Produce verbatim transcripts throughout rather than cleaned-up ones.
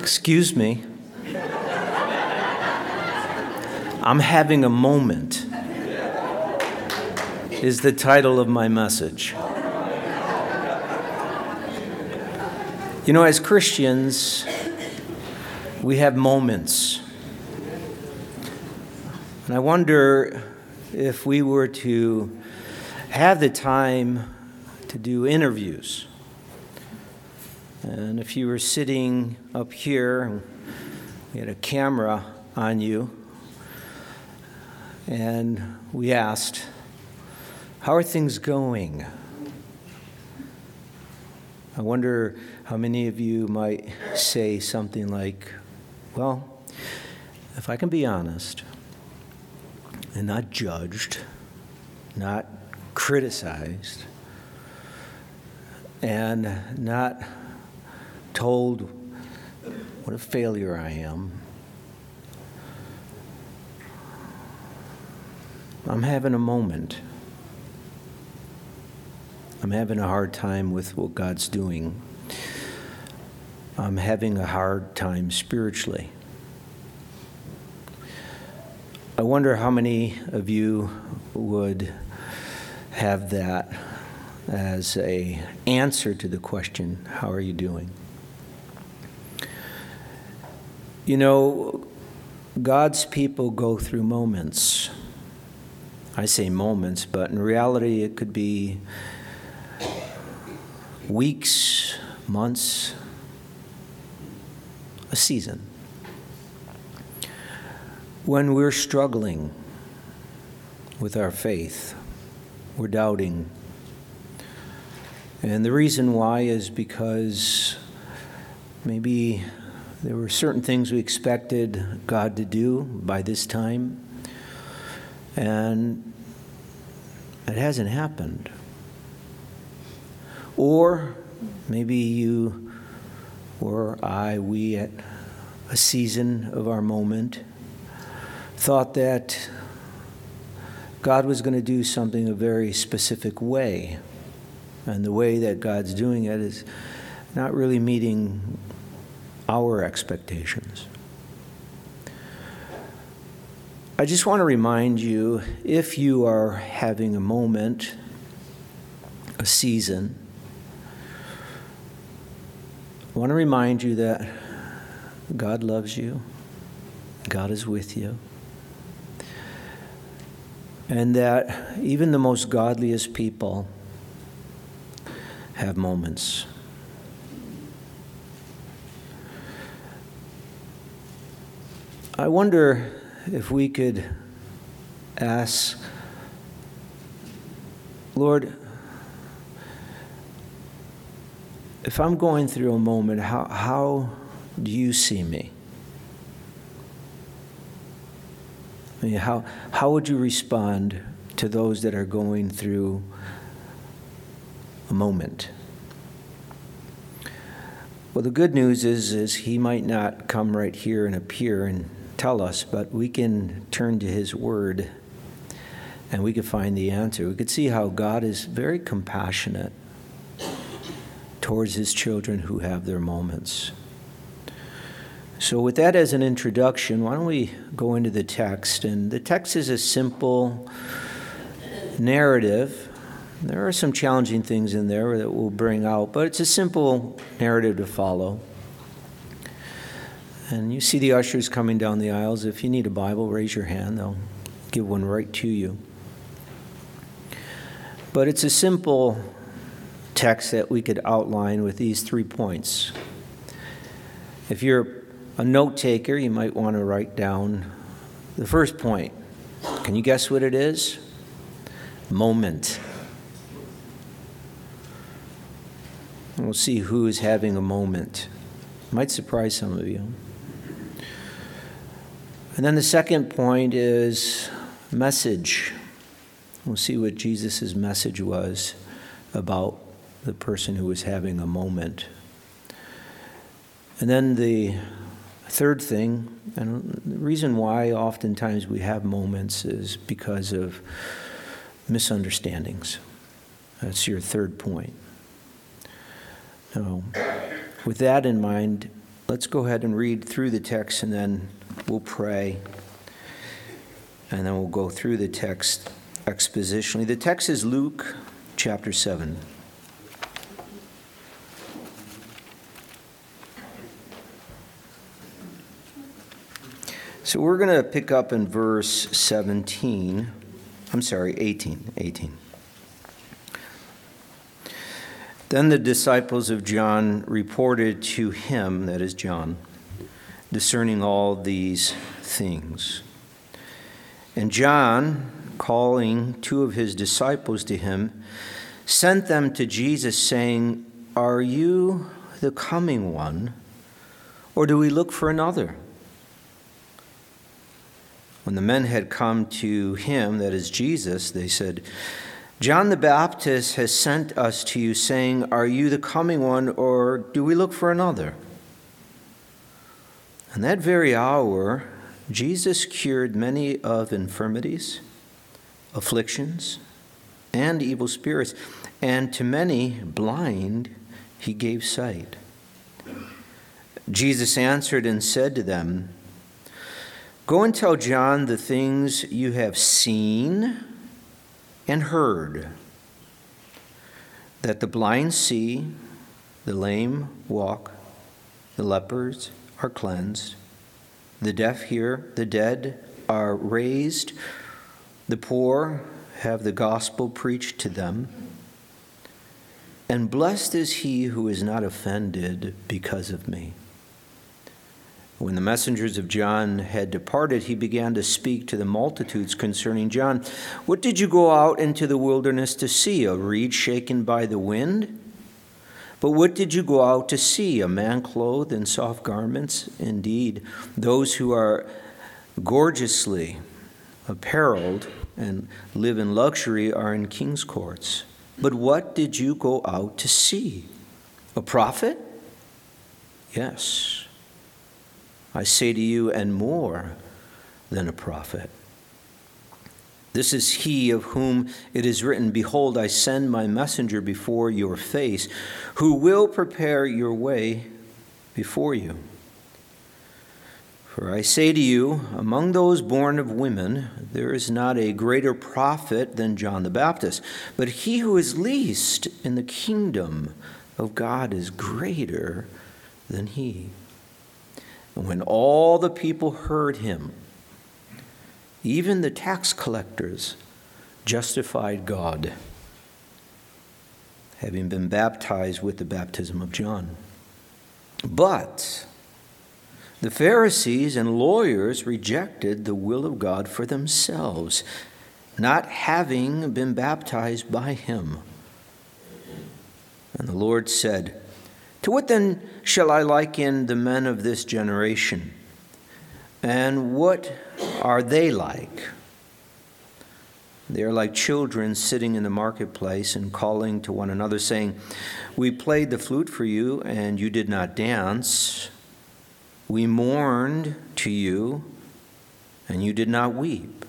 Excuse me. I'm having a moment, is the title of my message. You know, as Christians, we have moments. And I wonder if we were to have the time to do interviews. And if you were sitting up here, and we had a camera on you, and we asked, how are things going? I wonder how many of you might say something like, well, if I can be honest and not judged, not criticized, and not told what a failure I am, I'm having a moment. I'm having a hard time with what God's doing. I'm having a hard time spiritually. I wonder how many of you would have that as an answer to the question, how are you doing? You know, God's people go through moments. I say moments, but in reality it could be weeks, months, a season, when we're struggling with our faith, we're doubting. And the reason why is because maybe there were certain things we expected God to do by this time, and it hasn't happened. Or maybe you or I, we at a season of our moment, thought that God was going to do something a very specific way. And the way that God's doing it is not really meeting our expectations. I just want to remind you, if you are having a moment, a season, I want to remind you that God loves you, God is with you, and that even the most godliest people have moments. I wonder if we could ask, Lord, if I'm going through a moment, how, how do you see me? I mean, how, how would you respond to those that are going through a moment? Well, the good news is, is he might not come right here and appear and tell us, but we can turn to his word and we could find the answer. We could see how God is very compassionate towards his children who have their moments. So with that as an introduction, why don't we go into the text? And the text is a simple narrative. There are some challenging things in there that we'll bring out, but it's a simple narrative to follow. And you see the ushers coming down the aisles. If you need a Bible, raise your hand. They'll give one right to you. But it's a simple text that we could outline with these three points. If you're a note taker, you might want to write down the first point. Can you guess what it is? Moment. And we'll see who is having a moment. Might surprise some of you. And then the second point is message. We'll see what Jesus' message was about the person who was having a moment. And then the third thing, and the reason why oftentimes we have moments is because of misunderstandings. That's your third point. Now, with that in mind, let's go ahead and read through the text, and then we'll pray, and then we'll go through the text expositionally. The text is Luke chapter seven. So we're going to pick up in verse seventeen. I'm sorry, eighteen. eighteen. Then the disciples of John reported to him, that is John, discerning all these things. And John, calling two of his disciples to him, sent them to Jesus, saying, "Are you the coming one, or do we look for another?" When the men had come to him, that is Jesus, they said, "John the Baptist has sent us to you, saying, 'Are you the coming one, or do we look for another?'" And that very hour, Jesus cured many of infirmities, afflictions, and evil spirits, and to many blind he gave sight. Jesus answered and said to them, "Go and tell John the things you have seen and heard, that the blind see, the lame walk, the lepers are cleansed, the deaf hear, the dead are raised, the poor have the gospel preached to them, and blessed is he who is not offended because of me." When the messengers of John had departed, he began to speak to the multitudes concerning John. "What did you go out into the wilderness to see? A reed shaken by the wind? But what did you go out to see? A man clothed in soft garments? Indeed, those who are gorgeously apparelled and live in luxury are in king's courts. But what did you go out to see? A prophet? Yes, I say to you, and more than a prophet. This is he of whom it is written, 'Behold, I send my messenger before your face, who will prepare your way before you.' For I say to you, among those born of women, there is not a greater prophet than John the Baptist. But he who is least in the kingdom of God is greater than he." And when all the people heard him, even the tax collectors justified God, having been baptized with the baptism of John. But the Pharisees and lawyers rejected the will of God for themselves, not having been baptized by him. And the Lord said, "To what then shall I liken the men of this generation? And what are they like? They are like children sitting in the marketplace and calling to one another, saying, 'We played the flute for you, and you did not dance. We mourned to you, and you did not weep.'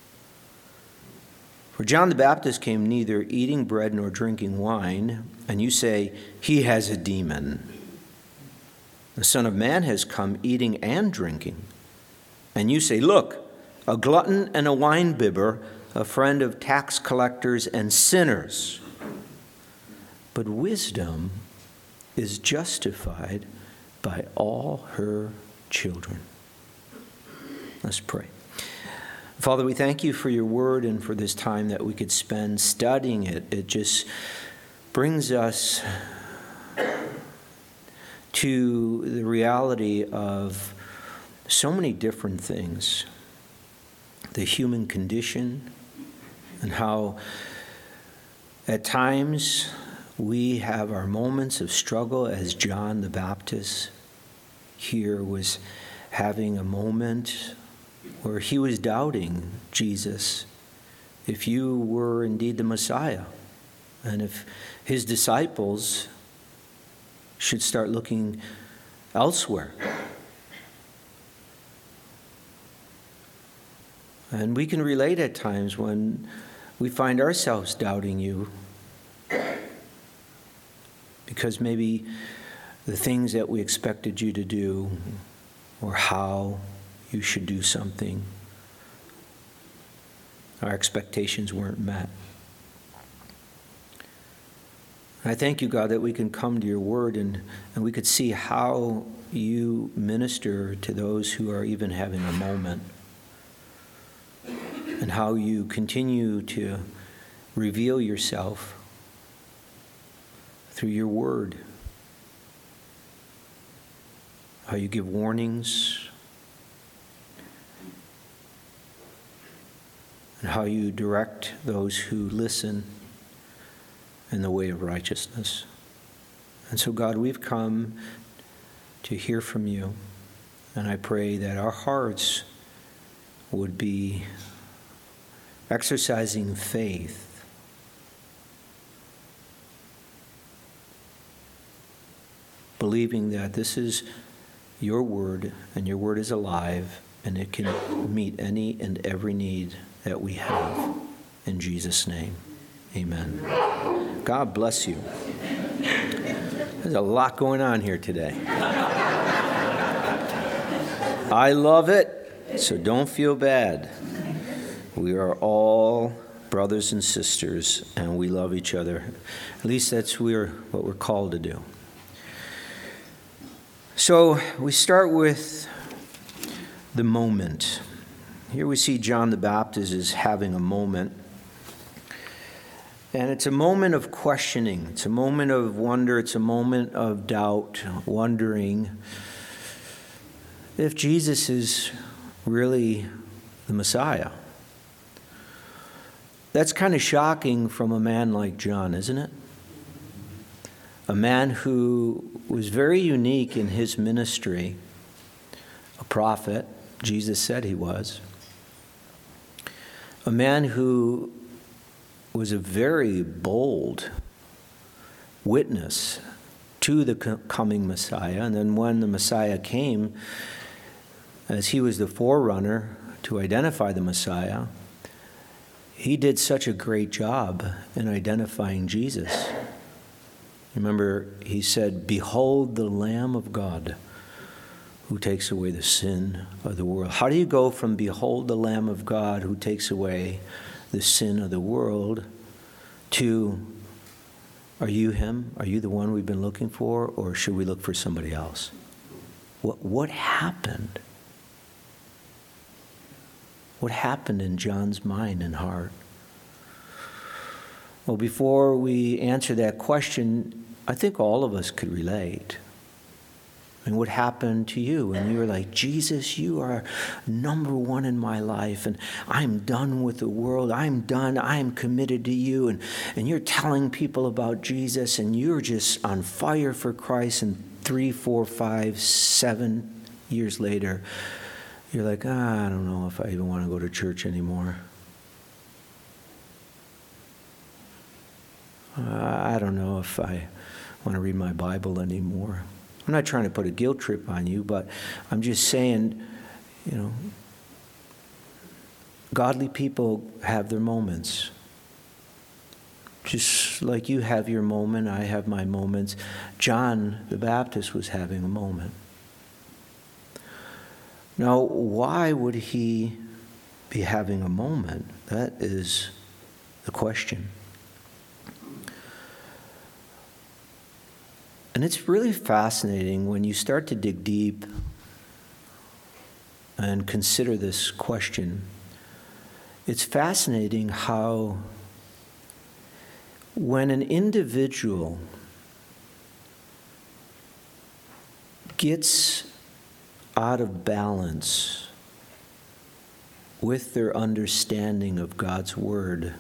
For John the Baptist came neither eating bread nor drinking wine, and you say, 'He has a demon.' The Son of Man has come eating and drinking, and you say, 'Look, a glutton and a winebibber, a friend of tax collectors and sinners.' But wisdom is justified by all her children." Let's pray. Father, we thank you for your word and for this time that we could spend studying it. It just brings us to the reality of so many different things. The human condition, and how at times we have our moments of struggle, as John the Baptist here was having a moment where he was doubting Jesus, if you were indeed the Messiah, and if his disciples should start looking elsewhere. And we can relate at times when we find ourselves doubting you, because maybe the things that we expected you to do or how you should do something. Our expectations weren't met. I thank you, God, that we can come to your word and, and we could see how you minister to those who are even having a moment, and how you continue to reveal yourself through your word, how you give warnings, and how you direct those who listen in the way of righteousness. And so, God, we've come to hear from you, and I pray that our hearts would be exercising faith, believing that this is your word, and your word is alive, and it can meet any and every need that we have. In Jesus' name, amen. God bless you. There's a lot going on here today. I love it, so don't feel bad. We are all brothers and sisters, and we love each other. At least that's we're, what we're called to do. So we start with the moment. Here we see John the Baptist is having a moment. And it's a moment of questioning. It's a moment of wonder. It's a moment of doubt, wondering if Jesus is really the Messiah. That's kind of shocking from a man like John, isn't it? A man who was very unique in his ministry, a prophet, Jesus said he was. A man who was a very bold witness to the coming Messiah. And then when the Messiah came, as he was the forerunner to identify the Messiah, he did such a great job in identifying Jesus. Remember, he said, "Behold the Lamb of God who takes away the sin of the world." How do you go from "Behold the Lamb of God who takes away the sin of the world" to, "Are you him? Are you the one we've been looking for, or should we look for somebody else?" What, what happened? What happened in John's mind and heart? Well, before we answer that question, I think all of us could relate. And what happened to you when you were like, "Jesus, you are number one in my life, and I'm done with the world. I'm done. I'm committed to you." And, and you're telling people about Jesus, and you're just on fire for Christ. And three, four, five, seven years later, you're like, ah, I don't know if I even want to go to church anymore. Uh, I don't know if I want to read my Bible anymore. I'm not trying to put a guilt trip on you, but I'm just saying, you know, godly people have their moments. Just like you have your moment, I have my moments. John the Baptist was having a moment. Now, why would he be having a moment? That is the question. And it's really fascinating when you start to dig deep and consider this question. It's fascinating how when an individual gets out of balance with their understanding of God's Word,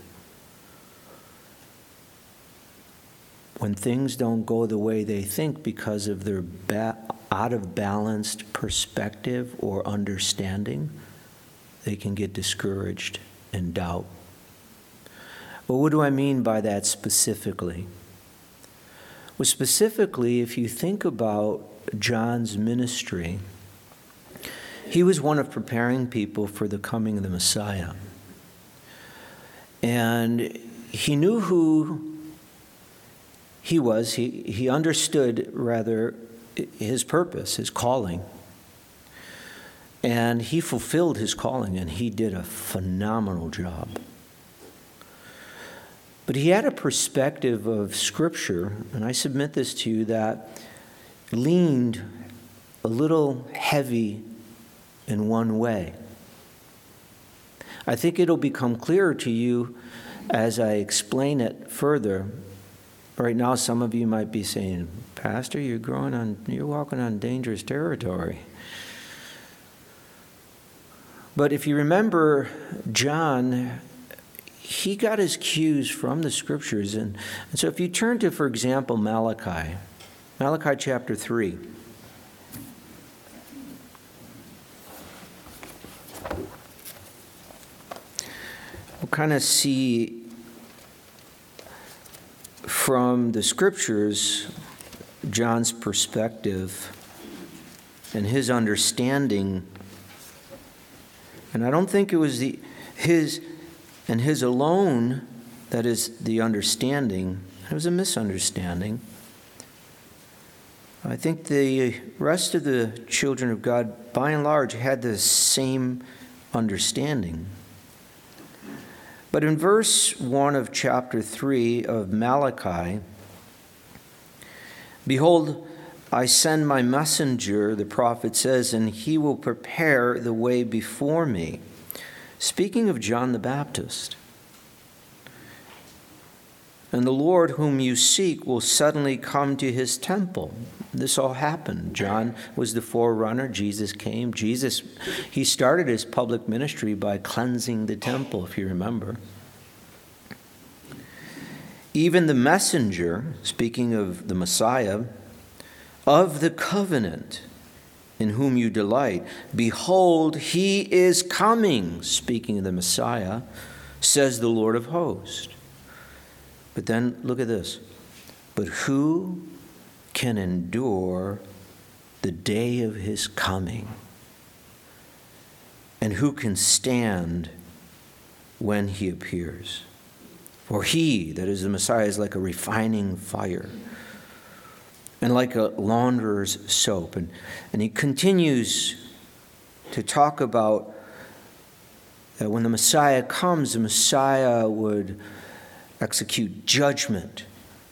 when things don't go the way they think because of their ba- out of balanced perspective or understanding, they can get discouraged and doubt. Well, what do I mean by that specifically? Well, specifically, if you think about John's ministry, he was one of preparing people for the coming of the Messiah. And he knew who he was. He, he understood, rather, his purpose, his calling. And he fulfilled his calling, and he did a phenomenal job. But he had a perspective of Scripture, and I submit this to you, that leaned a little heavy in one way. I think it'll become clearer to you as I explain it further. Right now, some of you might be saying, Pastor, you're growing on, you're walking on dangerous territory. But if you remember, John, he got his cues from the Scriptures. And, and so if you turn to, for example, Malachi, Malachi chapter three. We'll kind of see from the Scriptures John's perspective and his understanding. And I don't think it was the his and his alone that is the understanding. It was a misunderstanding. I think the rest of the children of God, by and large, had the same understanding. But in verse one of chapter three of Malachi, behold, I send my messenger, the prophet says, and he will prepare the way before me. Speaking of John the Baptist. And the Lord whom you seek will suddenly come to his temple. This all happened. John was the forerunner. Jesus came. Jesus, he started his public ministry by cleansing the temple, if you remember. Even the messenger, speaking of the Messiah, of the covenant in whom you delight, behold, he is coming, speaking of the Messiah, says the Lord of hosts. But then look at this. But who can endure the day of his coming? And who can stand when he appears? For he, that is the Messiah, is like a refining fire and like a launderer's soap. And, and he continues to talk about that when the Messiah comes, the Messiah would execute judgment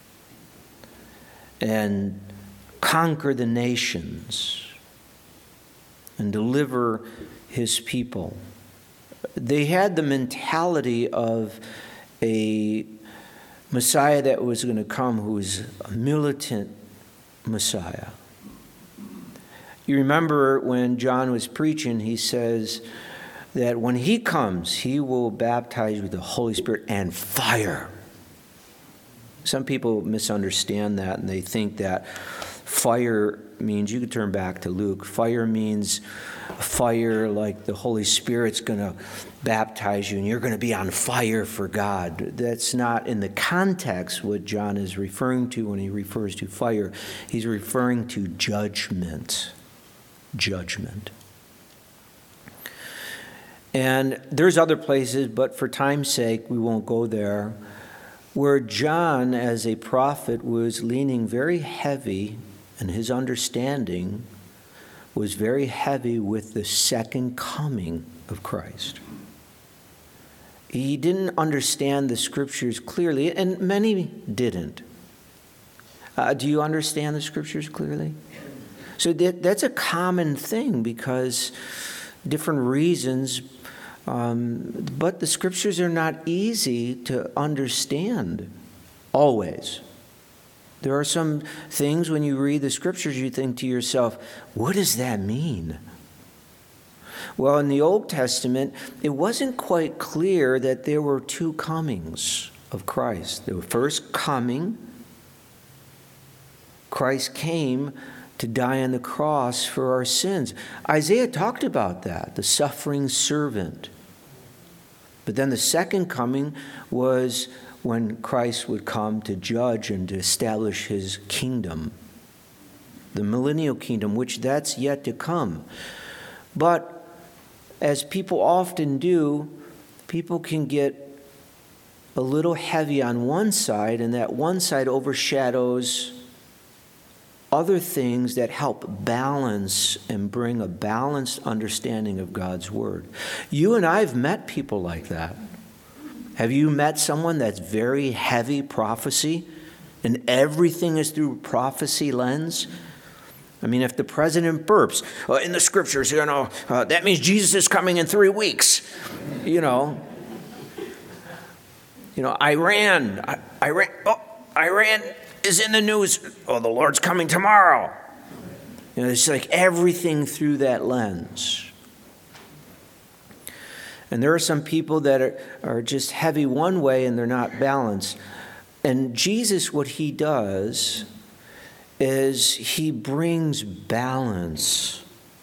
and conquer the nations and deliver his people. They had the mentality of a Messiah that was going to come who was a militant Messiah. You remember when John was preaching, he says that when he comes, he will baptize with the Holy Spirit and fire. Some people misunderstand that, and they think that fire means, you could turn back to Luke, fire means fire like the Holy Spirit's going to baptize you and you're going to be on fire for God. That's not in the context what John is referring to when he refers to fire. He's referring to judgment. Judgment. And there's other places, but for time's sake, we won't go there, where John, as a prophet, was leaning very heavy, and his understanding was very heavy with the second coming of Christ. He didn't understand the Scriptures clearly, and many didn't. Uh, do you understand the Scriptures clearly? So that, that's a common thing because different reasons. Um, but the Scriptures are not easy to understand always. There are some things when you read the Scriptures you think to yourself, what does that mean? Well, in the Old Testament, it wasn't quite clear that there were two comings of Christ. The first coming, Christ came to die on the cross for our sins. Isaiah talked about that, the suffering servant. But then the second coming was when Christ would come to judge and to establish his kingdom, the millennial kingdom, which that's yet to come. But as people often do, people can get a little heavy on one side, and that one side overshadows other things that help balance and bring a balanced understanding of God's Word. You and I have met people like that. Have you met someone that's very heavy prophecy and everything is through prophecy lens? I mean, if the president burps, uh, in the scriptures, you know, uh, that means Jesus is coming in three weeks. You know, you know, Iran, I, Iran, oh, Iran is in the news. Oh, the Lord's coming tomorrow. You know, it's like everything through that lens. And there are some people that are, are just heavy one way and they're not balanced. And Jesus, what he does is he brings balance.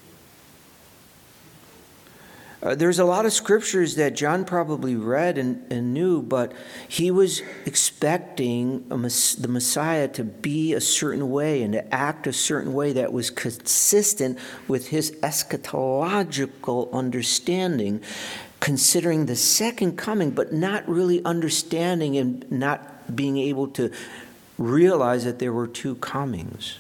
Uh, there's a lot of scriptures that John probably read and, and knew, but he was expecting a, the Messiah to be a certain way and to act a certain way that was consistent with his eschatological understanding, considering the second coming, but not really understanding and not being able to realize that there were two comings.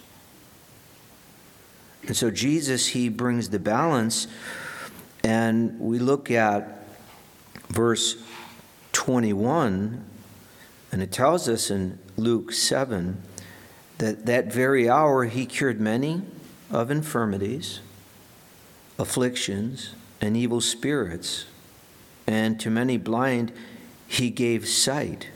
And so Jesus, he brings the balance, and we look at verse twenty-one, and it tells us in Luke seven that that very hour he cured many of infirmities, afflictions, and evil spirits, and to many blind he gave sight.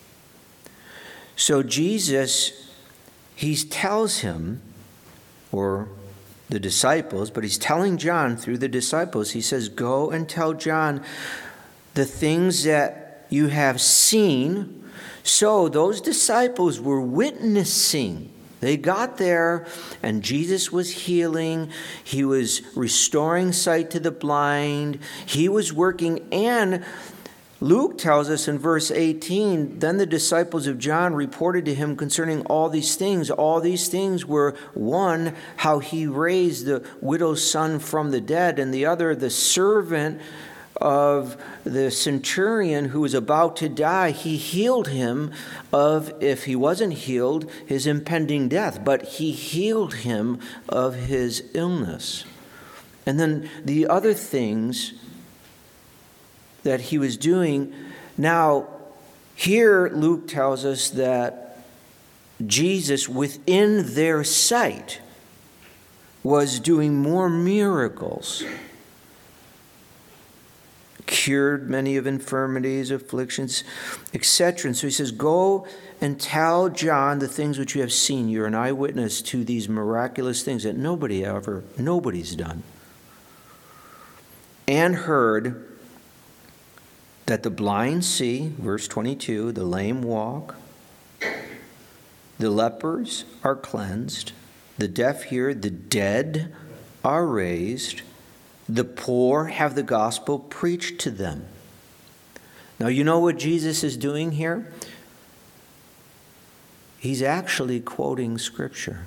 So Jesus, he tells him, or the disciples, but he's telling John through the disciples, he says, go and tell John the things that you have seen. So those disciples were witnessing. They got there and Jesus was healing. He was restoring sight to the blind. He was working, and Luke tells us in verse eighteen, then the disciples of John reported to him concerning all these things. All these things were, one, how he raised the widow's son from the dead, and the other, the servant of the centurion who was about to die. He healed him of, if he wasn't healed, his impending death, but he healed him of his illness. And then the other things that he was doing. Now, here Luke tells us that Jesus, within their sight, was doing more miracles, cured many of infirmities, afflictions, et cetera. And so he says, go and tell John the things which you have seen. You're an eyewitness to these miraculous things that nobody ever, nobody's done. And heard that the blind see, verse twenty-two, the lame walk, the lepers are cleansed, the deaf hear, the dead are raised, the poor have the gospel preached to them. Now, you know what Jesus is doing here? He's actually quoting Scripture.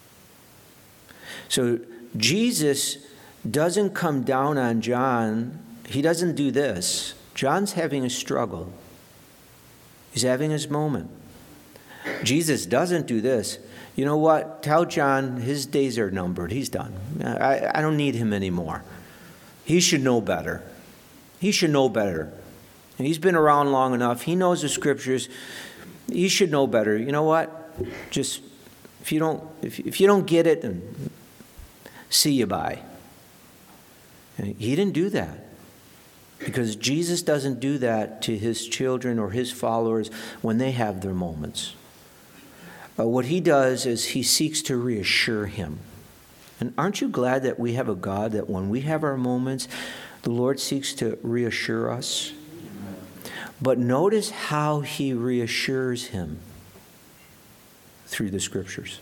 So Jesus doesn't come down on John. He doesn't do this. John's having a struggle. He's having his moment. Jesus doesn't do this. You know what? Tell John his days are numbered. He's done. I, I don't need him anymore. He should know better. He should know better. He's been around long enough. He knows the scriptures. He should know better. You know what? Just if you don't if, if you don't get it, then see you bye. He didn't do that. Because Jesus doesn't do that to his children or his followers when they have their moments. Uh, what he does is he seeks to reassure him. And aren't you glad that we have a God that when we have our moments, the Lord seeks to reassure us? But notice how he reassures him through the scriptures.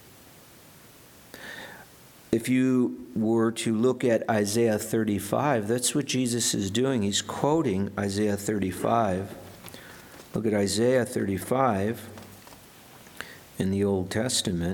If you were to look at Isaiah thirty-five, that's what Jesus is doing. He's quoting Isaiah thirty-five. Look at Isaiah thirty-five in the Old Testament.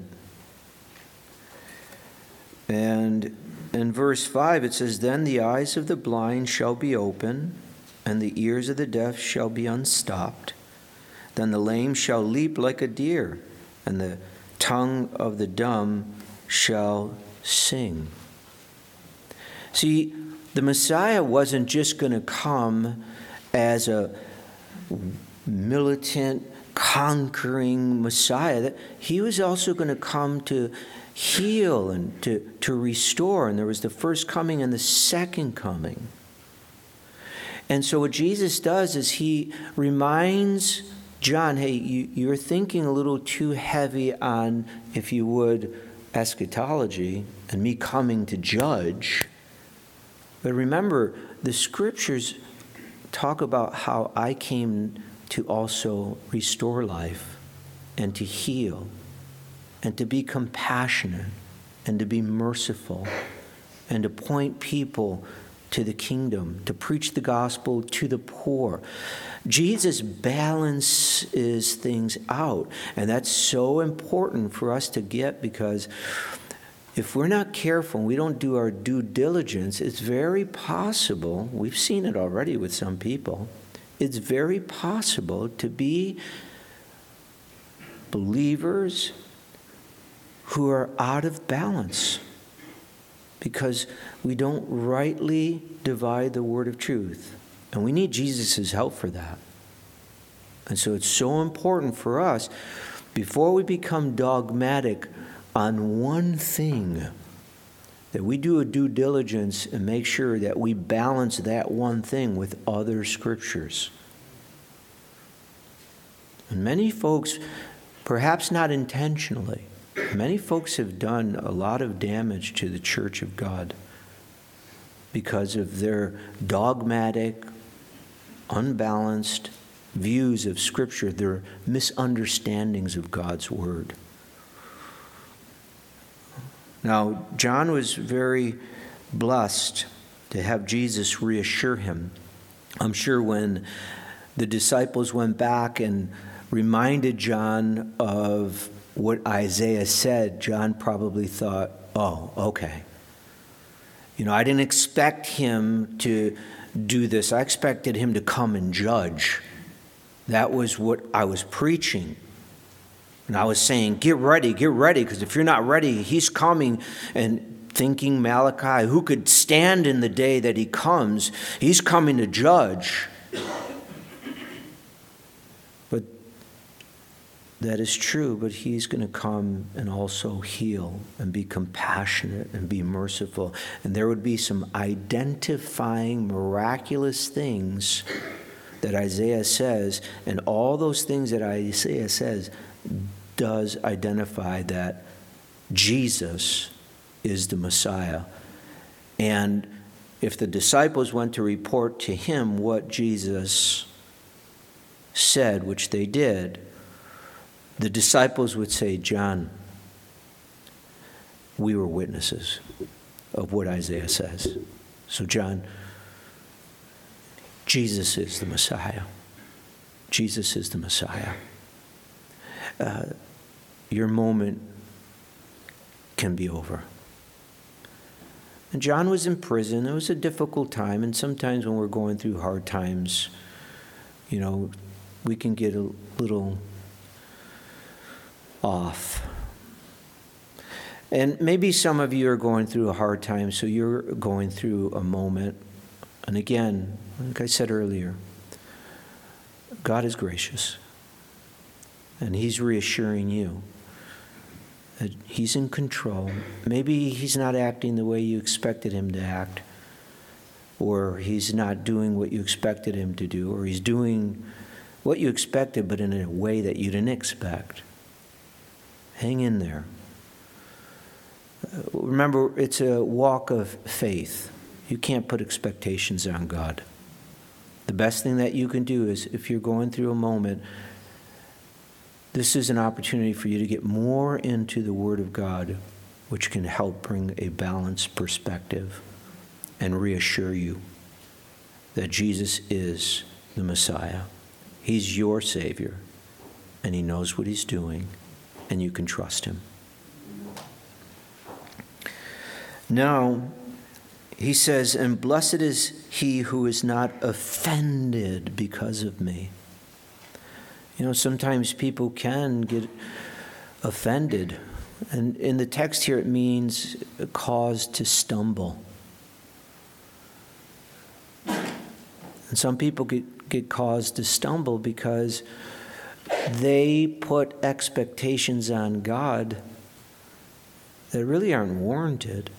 And in verse five it says, then the eyes of the blind shall be open, and the ears of the deaf shall be unstopped. Then the lame shall leap like a deer, and the tongue of the dumb shall sing. See, the Messiah wasn't just going to come as a militant, conquering Messiah. That he was also going to come to heal and to, to restore. And there was the first coming and the second coming. And so what Jesus does is he reminds John, hey, you, you're thinking a little too heavy on, if you would, eschatology and me coming to judge. But remember, the scriptures talk about how I came to also restore life and to heal and to be compassionate and to be merciful and to point people to the kingdom, to preach the gospel to the poor. Jesus balances things out, and that's so important for us to get, because if we're not careful and we don't do our due diligence, it's very possible, we've seen it already with some people, it's very possible to be believers who are out of balance because we don't rightly divide the word of truth. And we need Jesus' help for that. And so it's so important for us, before we become dogmatic on one thing, that we do a due diligence and make sure that we balance that one thing with other scriptures. And many folks, perhaps not intentionally, many folks have done a lot of damage to the church of God because of their dogmatic, unbalanced views of Scripture, their misunderstandings of God's Word. Now, John was very blessed to have Jesus reassure him. I'm sure when the disciples went back and reminded John of what Isaiah said, John probably thought, oh, okay. You know, I didn't expect him to do this. I expected him to come and judge. That was what I was preaching. And I was saying, get ready, get ready, because if you're not ready, he's coming. And thinking Malachi, who could stand in the day that he comes? He's coming to judge. But that is true, but he's going to come and also heal and be compassionate and be merciful. And there would be some identifying miraculous things that Isaiah says, and all those things that Isaiah says does identify that Jesus is the Messiah. And if the disciples went to report to him what Jesus said, which they did, the disciples would say, John, we were witnesses of what Isaiah says. So John, Jesus is the Messiah. Jesus is the Messiah. Uh, your moment can be over. And John was in prison. It was a difficult time, and sometimes when we're going through hard times, you know, we can get a little off. And maybe some of you are going through a hard time, so you're going through a moment. And again, like I said earlier, God is gracious. And he's reassuring you that he's in control. Maybe he's not acting the way you expected him to act, or he's not doing what you expected him to do, or he's doing what you expected but in a way that you didn't expect. Hang in there. Remember, it's a walk of faith. You can't put expectations on God. The best thing that you can do is, if you're going through a moment, this is an opportunity for you to get more into the Word of God, which can help bring a balanced perspective and reassure you that Jesus is the Messiah. He's your Savior, and he knows what he's doing, and you can trust him. Now, he says, and blessed is he who is not offended because of me. You know, sometimes people can get offended. And in the text here, it means caused to stumble. And some people get, get caused to stumble because they put expectations on God that really aren't warranted.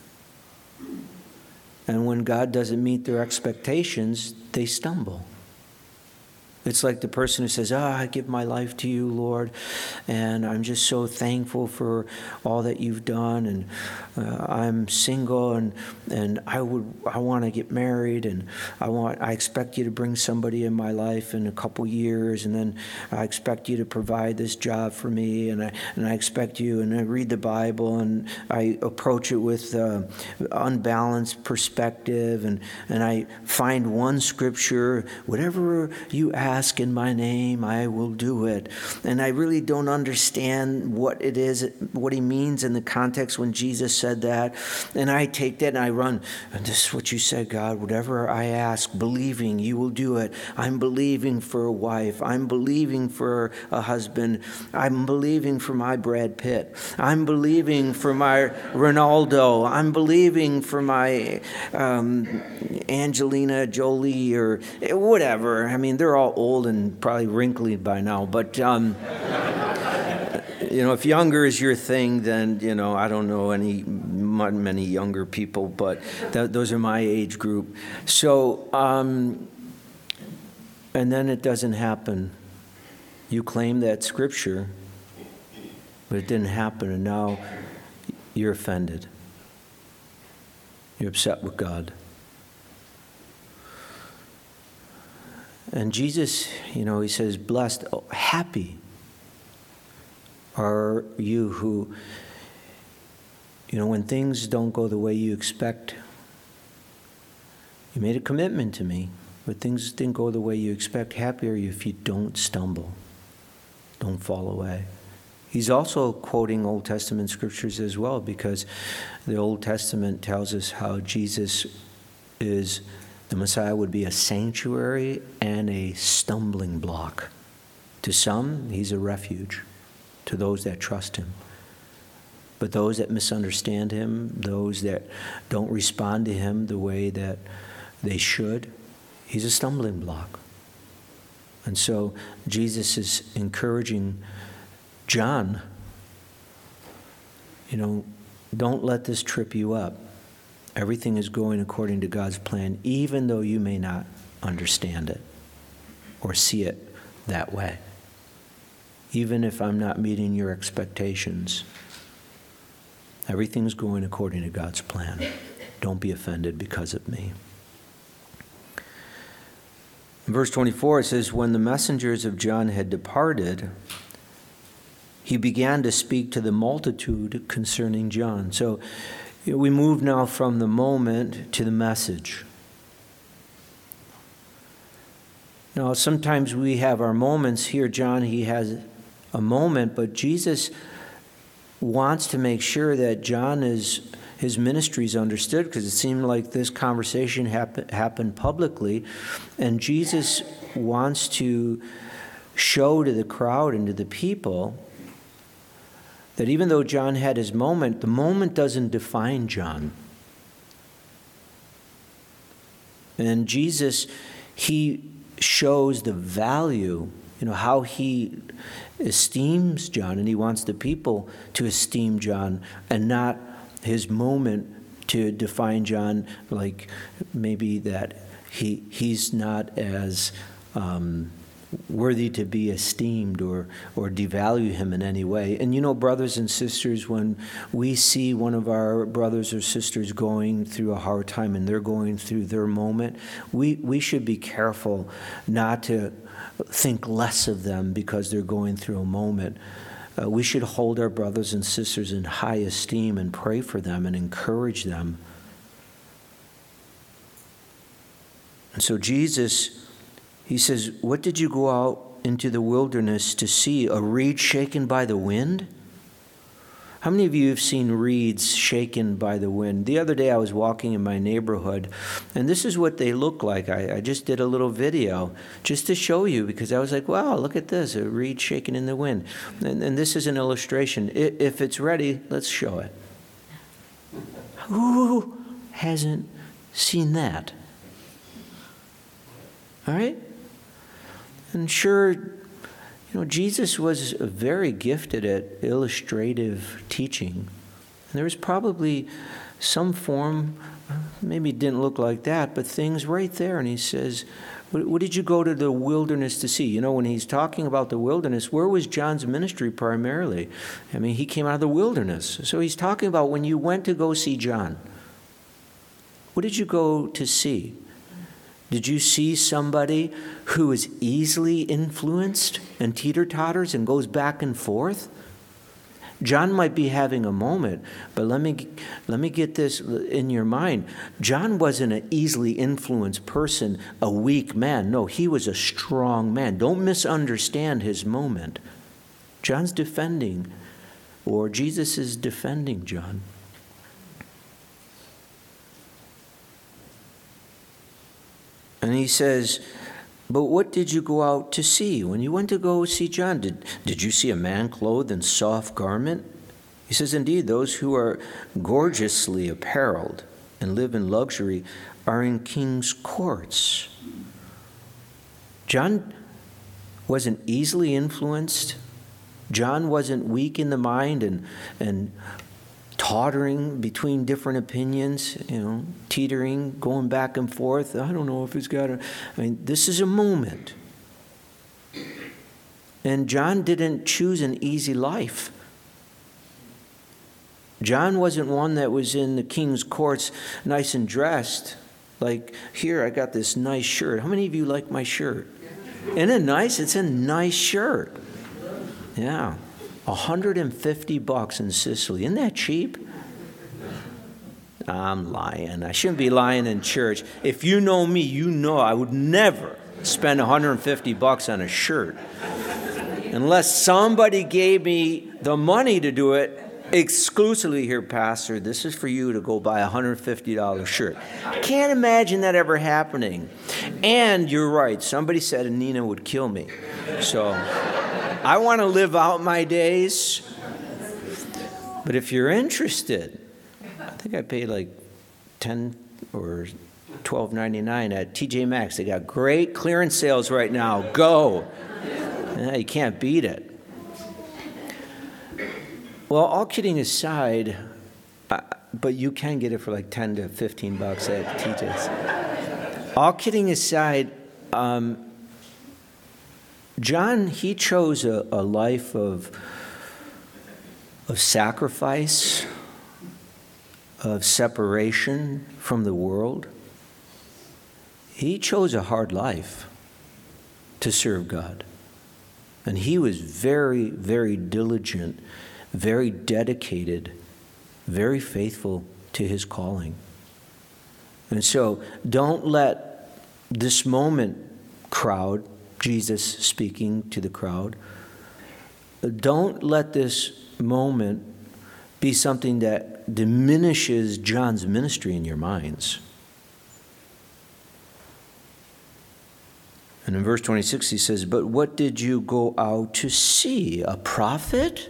And when God doesn't meet their expectations, they stumble. It's like the person who says, ah, I give my life to you, Lord, and I'm just so thankful for all that you've done, and uh, I'm single, and and I would I want to get married, and I want I expect you to bring somebody in my life in a couple years, and then I expect you to provide this job for me, and I and I expect you, and I read the Bible, and I approach it with uh, unbalanced perspective, and and I find one scripture, whatever you ask Ask in my name, I will do it. And I really don't understand what it is, what he means in the context when Jesus said that. And I take that and I run. And this is what you said, God. Whatever I ask, believing you will do it. I'm believing for a wife. I'm believing for a husband. I'm believing for my Brad Pitt. I'm believing for my Ronaldo. I'm believing for my um, Angelina Jolie or whatever. I mean, they're all old and probably wrinkly by now, but um, you know, if younger is your thing, then you know I don't know any many younger people, but th- those are my age group. So, um, and then it doesn't happen. You claim that scripture, but it didn't happen, and now you're offended. You're upset with God. And Jesus, you know, he says, blessed, oh, happy are you who, you know, when things don't go the way you expect, you made a commitment to me, but things didn't go the way you expect. Happy are you if you don't stumble, don't fall away. He's also quoting Old Testament scriptures as well, because the Old Testament tells us how Jesus is the Messiah would be a sanctuary and a stumbling block. To some, he's a refuge, to those that trust him. But those that misunderstand him, those that don't respond to him the way that they should, he's a stumbling block. And so Jesus is encouraging John, you know, don't let this trip you up. Everything is going according to God's plan, even though you may not understand it or see it that way. Even if I'm not meeting your expectations, everything's going according to God's plan. Don't be offended because of me. In verse twenty-four, it says, when the messengers of John had departed, he began to speak to the multitude concerning John. So we move now from the moment to the message. Now, sometimes we have our moments here. John, he has a moment, but Jesus wants to make sure that John is, his ministry is understood, because it seemed like this conversation happen, happened publicly, and Jesus wants to show to the crowd and to the people that even though John had his moment, the moment doesn't define John. And Jesus, he shows the value, you know, how he esteems John, and he wants the people to esteem John and not his moment to define John, like maybe that he he's not as um, worthy to be esteemed or or devalue him in any way. And you know, brothers and sisters, when we see one of our brothers or sisters going through a hard time and they're going through their moment, we, we should be careful not to think less of them because they're going through a moment. Uh, we should hold our brothers and sisters in high esteem and pray for them and encourage them. And so Jesus, he says, what did you go out into the wilderness to see? A reed shaken by the wind? How many of you have seen reeds shaken by the wind? The other day I was walking in my neighborhood, and this is what they look like. I, I just did a little video just to show you, because I was like, wow, look at this, a reed shaking in the wind. And, and this is an illustration. If it's ready, let's show it. Who hasn't seen that? All right? And sure, you know, Jesus was very gifted at illustrative teaching. And there was probably some form, maybe it didn't look like that, but things right there. And he says, what, what did you go to the wilderness to see? You know, when he's talking about the wilderness, where was John's ministry primarily? I mean, he came out of the wilderness. So he's talking about when you went to go see John. What did you go to see? Did you see somebody who is easily influenced and teeter-totters and goes back and forth? John might be having a moment, but let me let me get this in your mind. John wasn't an easily influenced person, a weak man. No, he was a strong man. Don't misunderstand his moment. John's defending, or Jesus is defending John. And he says, but what did you go out to see? When you went to go see John, did, did you see a man clothed in soft garment? He says, indeed, those who are gorgeously apparelled and live in luxury are in king's courts. John wasn't easily influenced. John wasn't weak in the mind and, and tottering between different opinions, you know, teetering, going back and forth. I don't know if it's got a... I mean, this is a moment. And John didn't choose an easy life. John wasn't one that was in the king's courts nice and dressed. Like, here, I got this nice shirt. How many of you like my shirt? Isn't it nice? It's a nice shirt. Yeah. one hundred fifty bucks in Sicily. Isn't that cheap? I'm lying. I shouldn't be lying in church. If you know me, you know I would never spend one hundred fifty bucks on a shirt. Unless somebody gave me the money to do it exclusively. Here, Pastor, this is for you to go buy a one hundred fifty dollars shirt. I can't imagine that ever happening. And you're right. Somebody said Nina would kill me. So I want to live out my days. But if you're interested, I think I paid like ten or twelve ninety-nine at T J Maxx. They got great clearance sales right now. Go. Yeah, you can't beat it. Well, all kidding aside, uh, but you can get it for like ten to fifteen bucks at T J's. All kidding aside, um, John, he chose a, a life of, of sacrifice, of separation from the world. He chose a hard life to serve God. And he was very, very diligent, very dedicated, very faithful to his calling. And so don't let this moment, crowd, Jesus speaking to the crowd, don't let this moment be something that diminishes John's ministry in your minds. And in verse twenty-six he says, but what did you go out to see? A prophet?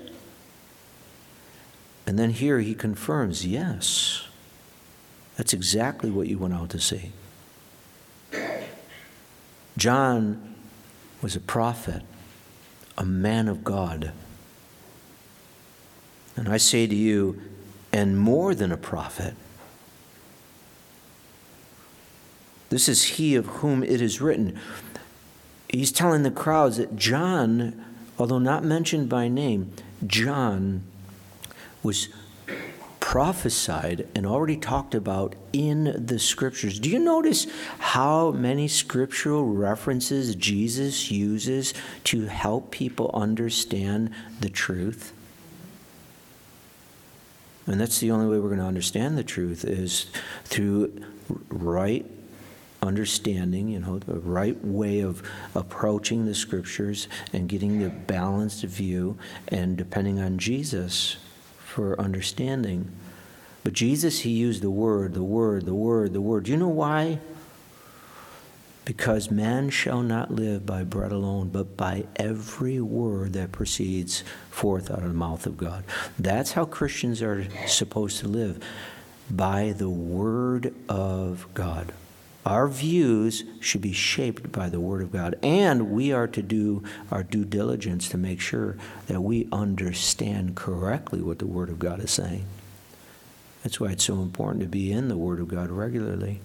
And then here he confirms, yes, that's exactly what you went out to see. John was a prophet, a man of God. And I say to you, and more than a prophet. This is he of whom it is written. He's telling the crowds that John, although not mentioned by name, John was prophesied and already talked about in the scriptures. Do you notice how many scriptural references Jesus uses to help people understand the truth? And that's the only way we're going to understand the truth, is through right understanding, you know, the right way of approaching the scriptures and getting the balanced view, and depending on Jesus for understanding. But Jesus, he used the word, the word, the word, the word. Do you know why? Because man shall not live by bread alone, but by every word that proceeds forth out of the mouth of God. That's how Christians are supposed to live, by the word of God. Our views should be shaped by the word of God, and we are to do our due diligence to make sure that we understand correctly what the word of God is saying. That's why it's so important to be in the word of God regularly.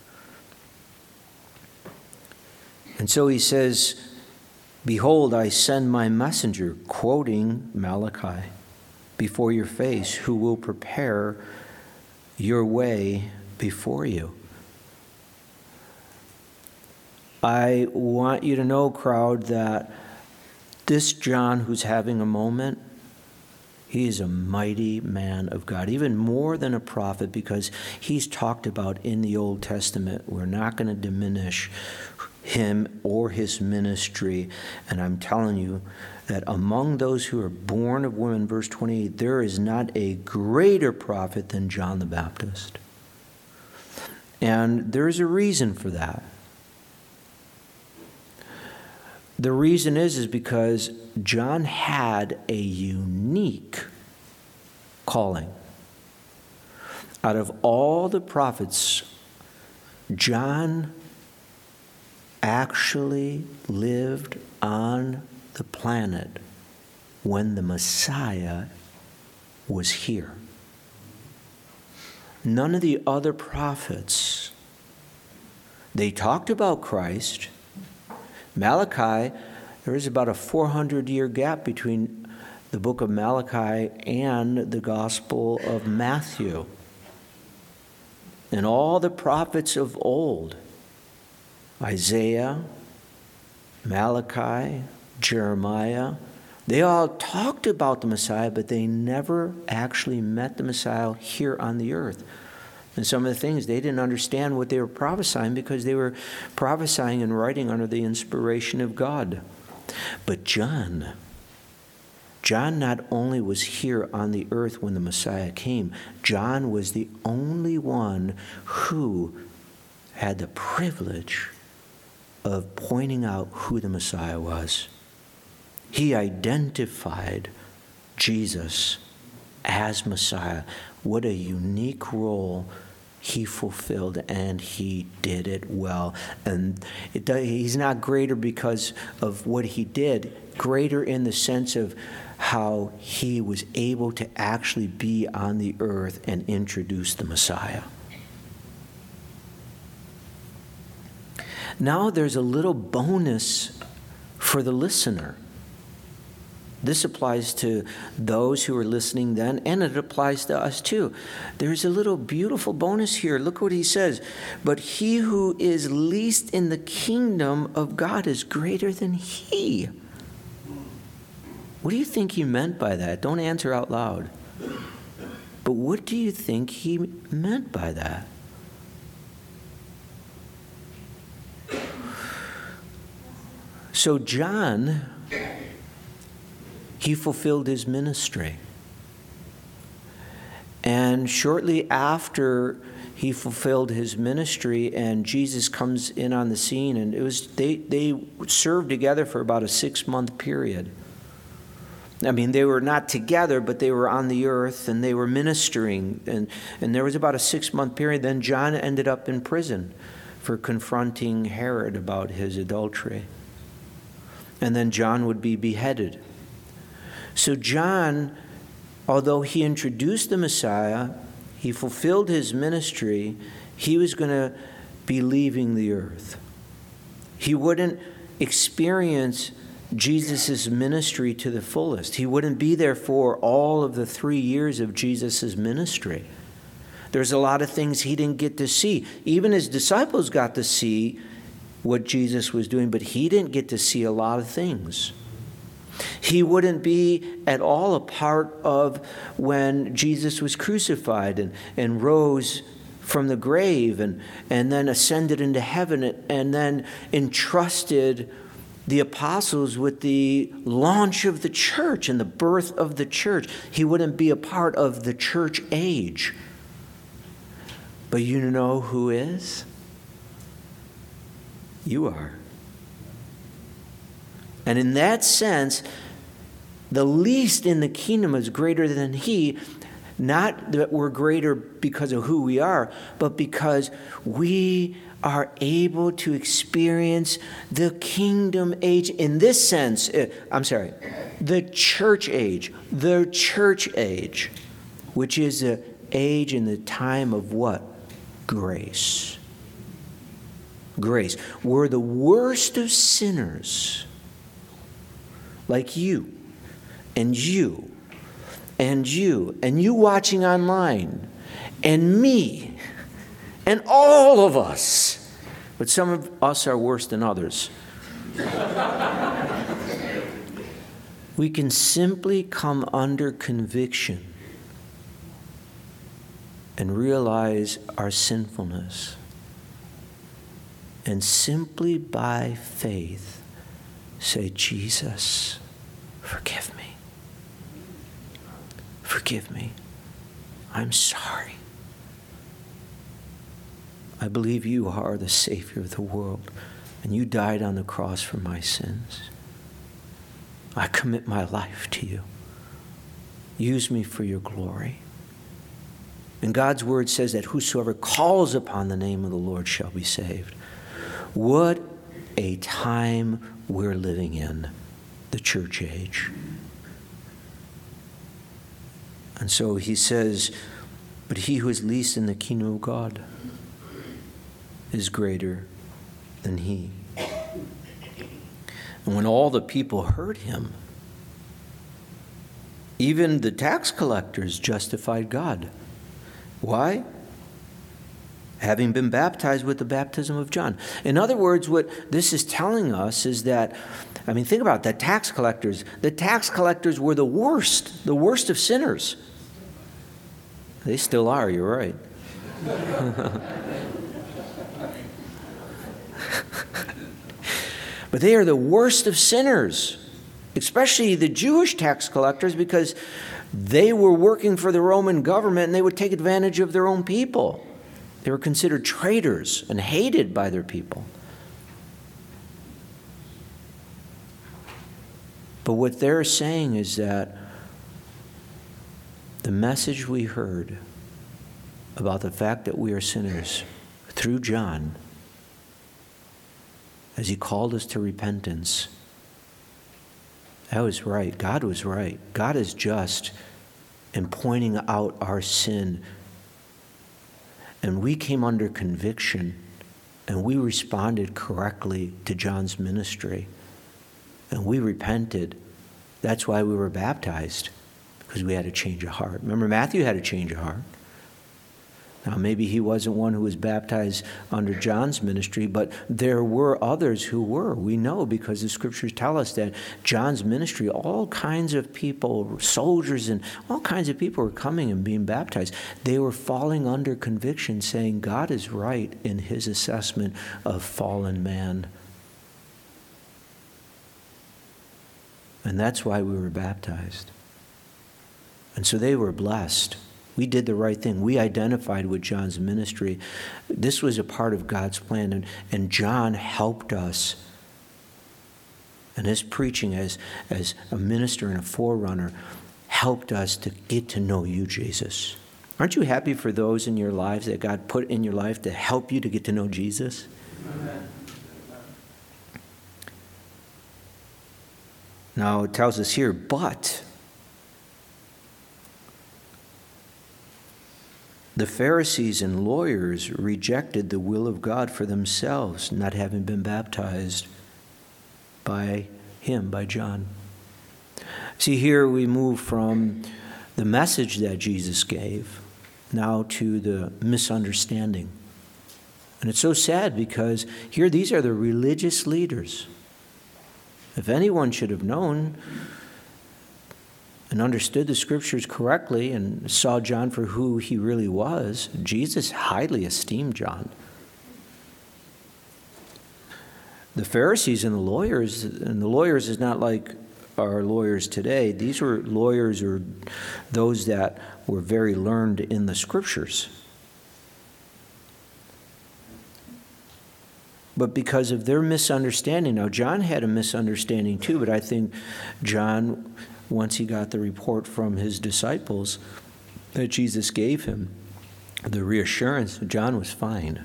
And so he says, behold, I send my messenger, quoting Malachi, before your face, who will prepare your way before you. I want you to know, crowd, that this John who's having a moment, he is a mighty man of God, even more than a prophet, because he's talked about in the Old Testament. We're not going to diminish him or his ministry. And I'm telling you that among those who are born of women, verse twenty-eight, there is not a greater prophet than John the Baptist. And there's a reason for that. The reason is, is because John had a unique calling. Out of all the prophets, John actually lived on the planet when the Messiah was here. None of the other prophets, they talked about Christ. Malachi, there is about a four hundred year gap between the book of Malachi and the Gospel of Matthew. And all the prophets of old, Isaiah, Malachi, Jeremiah, they all talked about the Messiah, but they never actually met the Messiah here on the earth. And some of the things, they didn't understand what they were prophesying because they were prophesying and writing under the inspiration of God. But John, John not only was here on the earth when the Messiah came, John was the only one who had the privilege of pointing out who the Messiah was. He identified Jesus as Messiah. What a unique role he fulfilled, and he did it well. And it, he's not greater because of what he did, greater in the sense of how he was able to actually be on the earth and introduce the Messiah. Now there's a little bonus for the listener. This applies to those who were listening then, and it applies to us too. There's a little beautiful bonus here. Look what he says. But he who is least in the kingdom of God is greater than he. What do you think he meant by that? Don't answer out loud. But what do you think he meant by that? So John, he fulfilled his ministry. And shortly after he fulfilled his ministry and Jesus comes in on the scene, and it was they, they served together for about a six-month period. I mean, they were not together, but they were on the earth and they were ministering. And, and there was about a six-month period. Then John ended up in prison for confronting Herod about his adultery. And then John would be beheaded. So John, although he introduced the Messiah, he fulfilled his ministry, he was going to be leaving the earth. He wouldn't experience Jesus' ministry to the fullest. He wouldn't be there for all of the three years of Jesus' ministry. There's a lot of things he didn't get to see. Even his disciples got to see what Jesus was doing, but he didn't get to see a lot of things. He wouldn't be at all a part of when Jesus was crucified and, and rose from the grave and, and then ascended into heaven and, and then entrusted the apostles with the launch of the church and the birth of the church. He wouldn't be a part of the church age. But you know who is? You are. And in that sense, the least in the kingdom is greater than he. Not that we're greater because of who we are, but because we are able to experience the kingdom age in this sense. Uh, I'm sorry, the church age, the church age, which is the age in the time of what? Grace. Grace. We're the worst of sinners, like you and you and you and you watching online and me and all of us. But some of us are worse than others. We can simply come under conviction and realize our sinfulness. And simply by faith say, Jesus, forgive me. Forgive me. I'm sorry. I believe you are the Savior of the world, and you died on the cross for my sins. I commit my life to you. Use me for your glory. And God's word says that whosoever calls upon the name of the Lord shall be saved. What a time we're living in, the church age. And so he says, but he who is least in the kingdom of God is greater than he. And when all the people heard him, even the tax collectors justified God. Why? Having been baptized with the baptism of John. In other words, what this is telling us is that, I mean, think about that, tax collectors. The tax collectors were the worst, the worst of sinners. They still are, you're right. But they are the worst of sinners, especially the Jewish tax collectors, because they were working for the Roman government and they would take advantage of their own people. They were considered traitors and hated by their people. But what they're saying is that the message we heard about the fact that we are sinners through John, as he called us to repentance, that was right. God was right. God is just in pointing out our sin. And we came under conviction, and we responded correctly to John's ministry. And we repented. That's why we were baptized, because we had a change of heart. Remember, Matthew had a change of heart. Now, maybe he wasn't one who was baptized under John's ministry, but there were others who were. We know because the scriptures tell us that John's ministry, all kinds of people, soldiers and all kinds of people were coming and being baptized. They were falling under conviction, saying God is right in his assessment of fallen man. And that's why we were baptized. And so they were blessed. We did the right thing. We identified with John's ministry. This was a part of God's plan, and, and John helped us. And his preaching as, as a minister and a forerunner helped us to get to know you, Jesus. Aren't you happy for those in your lives that God put in your life to help you to get to know Jesus? Amen. Now it tells us here, but the Pharisees and lawyers rejected the will of God for themselves, not having been baptized by him, by John. See, here we move from the message that Jesus gave now to the misunderstanding. And it's so sad because here these are the religious leaders. If anyone should have known and understood the scriptures correctly and saw John for who he really was, Jesus highly esteemed John. The Pharisees and the lawyers, and the lawyers is not like our lawyers today. These were lawyers or those that were very learned in the scriptures. But because of their misunderstanding, now John had a misunderstanding too, but I think John, once he got the report from his disciples that Jesus gave him, the reassurance, John was fine.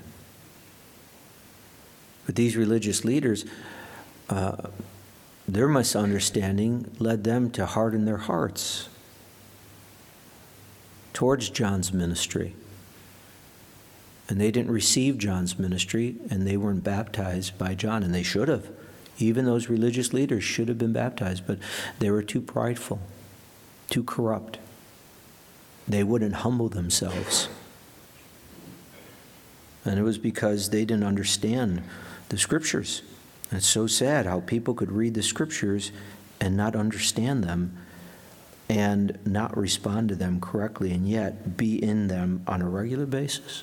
But these religious leaders, uh, their misunderstanding led them to harden their hearts towards John's ministry. And they didn't receive John's ministry, and they weren't baptized by John, and they should have. Even those religious leaders should have been baptized, but they were too prideful, too corrupt. They wouldn't humble themselves. And it was because they didn't understand the scriptures. And it's so sad how people could read the scriptures and not understand them and not respond to them correctly, and yet be in them on a regular basis.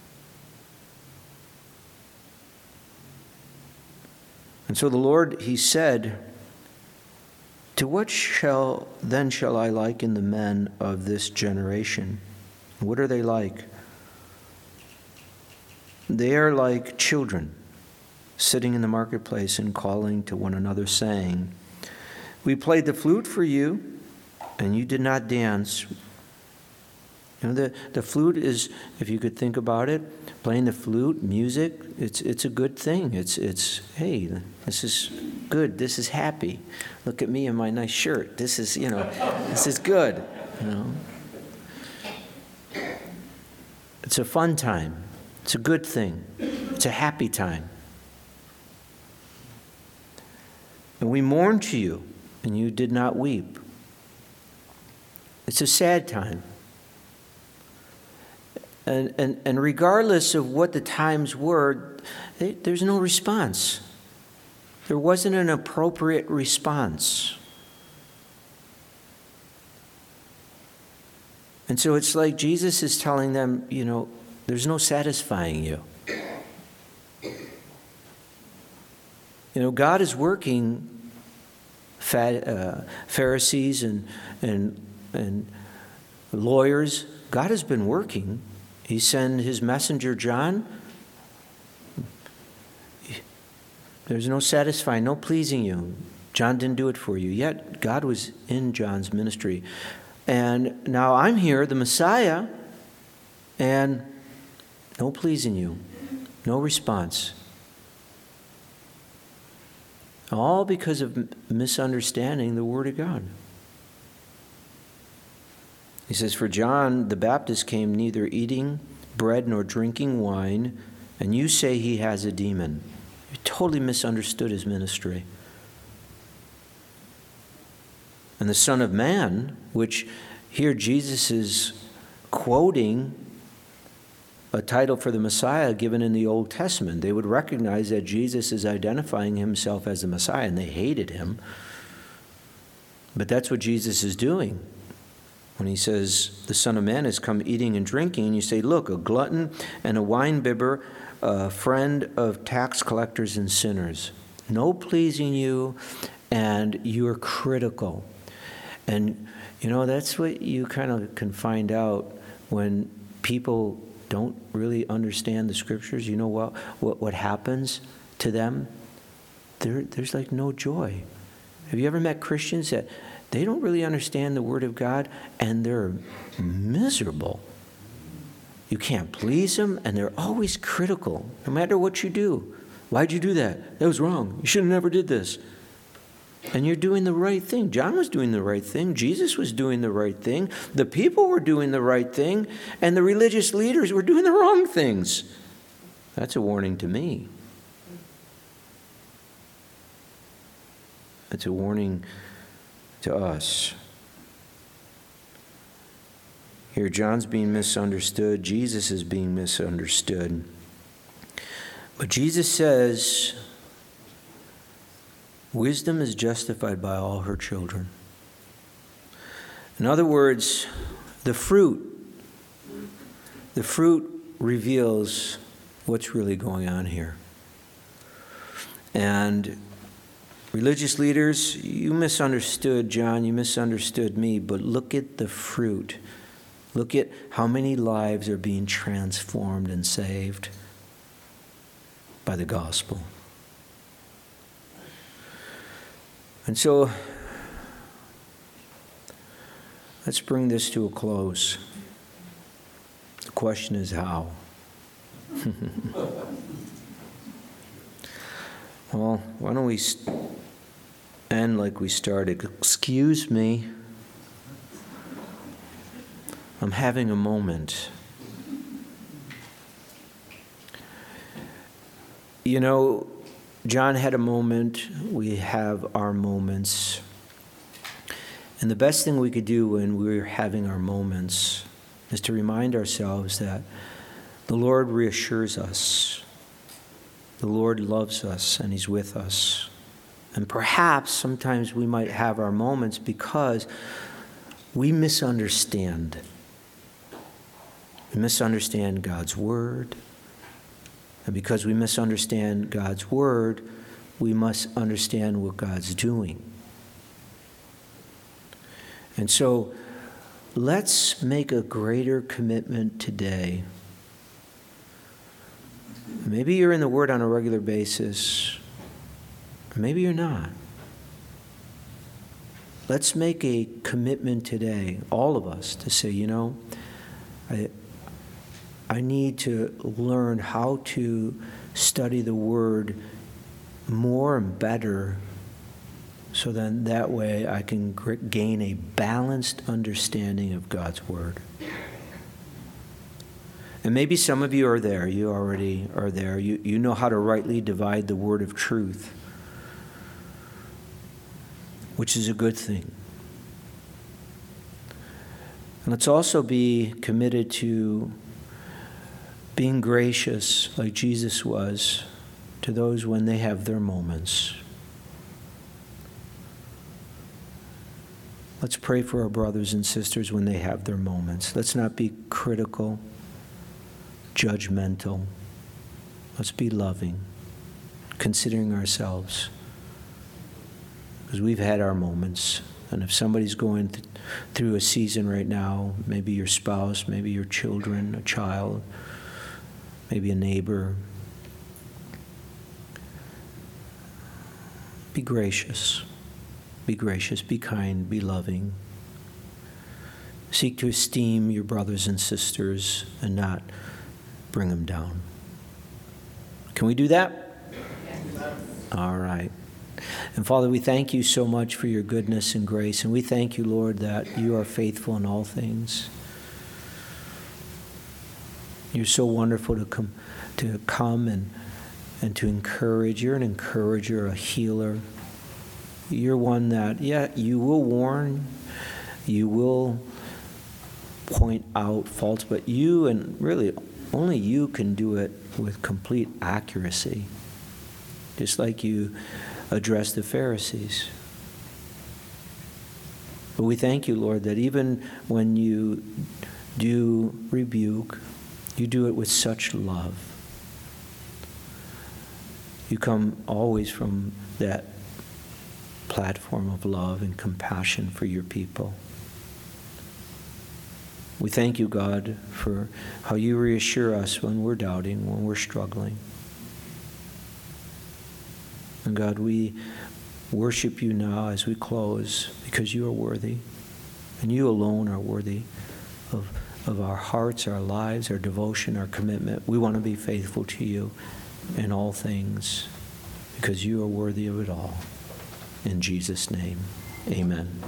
And so the Lord, he said, "To what shall then shall I liken the men of this generation? What are they like? They are like children sitting in the marketplace and calling to one another, saying, 'We played the flute for you, and you did not dance.'" You know, the, the flute is, if you could think about it, playing the flute, music, it's it's a good thing. It's, it's hey, this is good. This is happy. Look at me in my nice shirt. This is, you know, this is good. You know, it's a fun time. It's a good thing. It's a happy time. And we mourned to you, and you did not weep. It's a sad time. And, and, and regardless of what the times were, they, there's no response. There wasn't an appropriate response. And so it's like Jesus is telling them, you know, there's no satisfying you. You know, God is working. Uh, Pharisees and, and, and lawyers, God has been working. He sent his messenger John. There's no satisfying, no pleasing you. John didn't do it for you. Yet God was in John's ministry. And now I'm here, the Messiah, and no pleasing you, no response. All because of misunderstanding the Word of God. He says, "For John the Baptist came neither eating bread nor drinking wine, and you say he has a demon." You totally misunderstood his ministry. And the Son of Man, which here Jesus is quoting a title for the Messiah given in the Old Testament. They would recognize that Jesus is identifying himself as the Messiah, and they hated him. But that's what Jesus is doing. When he says, the Son of Man has come eating and drinking, and you say, look, a glutton and a winebibber, a friend of tax collectors and sinners. No pleasing you, and you're critical. And, you know, that's what you kind of can find out when people don't really understand the scriptures. You know what what, what happens to them? There, there's like no joy. Have you ever met Christians that they don't really understand the Word of God, and they're miserable? You can't please them, and they're always critical, no matter what you do. Why'd you do that? That was wrong. You should have never did this. And you're doing the right thing. John was doing the right thing. Jesus was doing the right thing. The people were doing the right thing. And the religious leaders were doing the wrong things. That's a warning to me. It's a warning to us. Here, John's being misunderstood. Jesus is being misunderstood. But Jesus says, wisdom is justified by all her children. In other words, the fruit, the fruit reveals what's really going on here. And religious leaders, you misunderstood John, you misunderstood me, but look at the fruit. Look at how many lives are being transformed and saved by the gospel. And so, let's bring this to a close. The question is how? Well, why don't we end like we started? Excuse me. I'm having a moment. You know, John had a moment. We have our moments. And the best thing we could do when we're having our moments is to remind ourselves that the Lord reassures us. The Lord loves us and He's with us. And perhaps sometimes we might have our moments because we misunderstand. We misunderstand God's Word. And because we misunderstand God's Word, we must understand what God's doing. And so let's make a greater commitment today. Maybe you're in the Word on a regular basis. Maybe you're not. Let's make a commitment today, all of us, to say, you know, I, I need to learn how to study the Word more and better, so then that way I can gain a balanced understanding of God's Word. And maybe some of you are there. You already are there. You, you know how to rightly divide the word of truth, which is a good thing. And let's also be committed to being gracious like Jesus was to those when they have their moments. Let's pray for our brothers and sisters when they have their moments. Let's not be critical, judgmental. Let's be loving, considering ourselves. Because we've had our moments. And if somebody's going th- through a season right now, maybe your spouse, maybe your children, a child, maybe a neighbor, be gracious. Be gracious, be kind, be loving. Seek to esteem your brothers and sisters and not bring them down. Can we do that? All right. And Father, we thank you so much for your goodness and grace, and we thank you, Lord, that you are faithful in all things. You're so wonderful to come, to come and, and to encourage. You're an encourager, a healer. You're one that, yeah, you will warn, you will point out faults, but you, and really only you, can do it with complete accuracy, just like you addressed the Pharisees. But we thank you, Lord, that even when you do rebuke, you do it with such love. You come always from that platform of love and compassion for your people. We thank you, God, for how you reassure us when we're doubting, when we're struggling. And God, we worship you now as we close, because you are worthy, and you alone are worthy of, of our hearts, our lives, our devotion, our commitment. We want to be faithful to you in all things, because you are worthy of it all. In Jesus' name, amen.